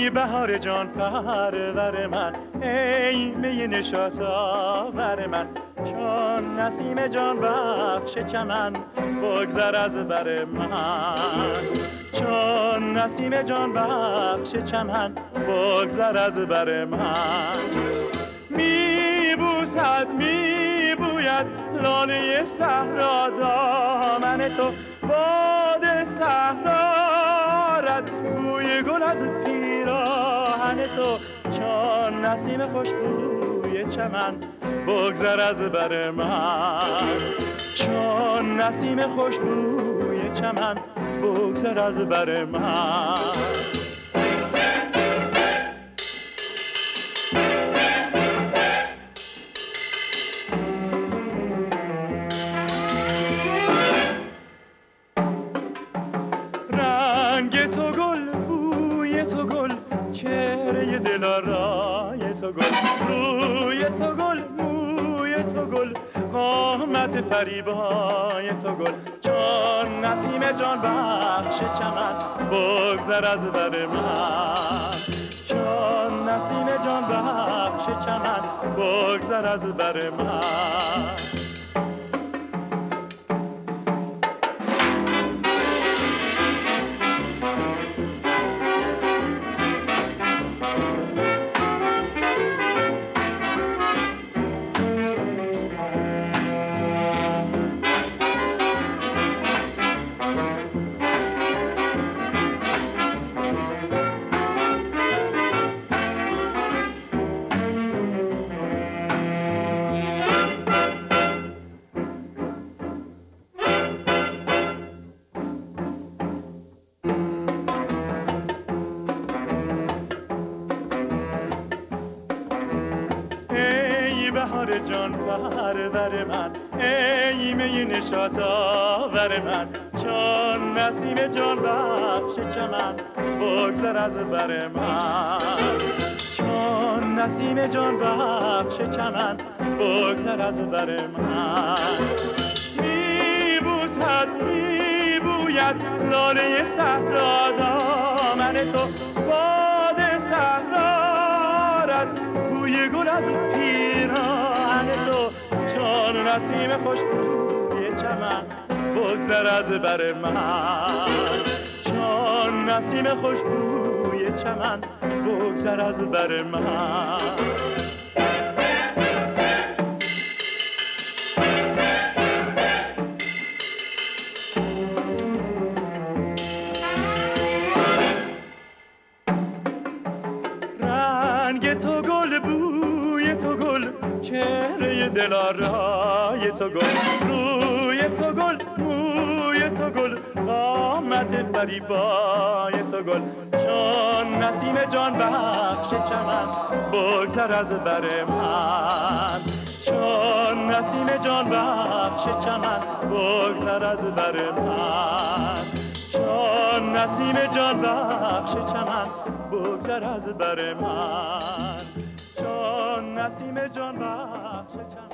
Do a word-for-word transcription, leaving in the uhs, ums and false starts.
ای بهار جان پرور من، ای می نشاط آور من، چون نسیم جان بخش چمن بگذر از بر من، چون نسیم جان بخش چمن بگذر از بر من. می بوسد می بوید لاله صحرا دامن تو، باد صحرا آرد بوی گل از پیراهن تو، چون نسیم خوشبوی چمن بگذر از بر من، چون نسیم خوشبوی چمن بگذر از بر من. رنگ تو گل، بوی تو گل، چهره دلارای تو گل، روی تو گل، موی تو گل، قامت فریبای تو گل، چون نسیم جان بخش چمن بگذر از بر من، چون نسیم جان بخش چمن بگذر از بر من. بهار جان پرور من، ای می نشاط آور من، چون نسیم جان بخش چمن بگذر از بر من، چون نسیم جان بخش چمن بگذر از بر من. می بوسد می بوید لاله صحرا دامن تو، باد صحرا آرد بوی گل از پیراهن تو، چون نسیم خوشبوی چمن بگذر از بر من، چون نسیم خوشبوی چمن بگذر از بر من. رنگ تو گل، بوی تو گل، چهره دلارای تو گل، روی تو گل، موی تو گل، قامت فریبای تو گل، چون نسیم جان بخش چمن بگذر از بر من، چون نسیم جان بخش چمن بگذر از بر من، چون نسیم جان بخش چمن بگذر از بر من، چون نسیم جان بخش چمن.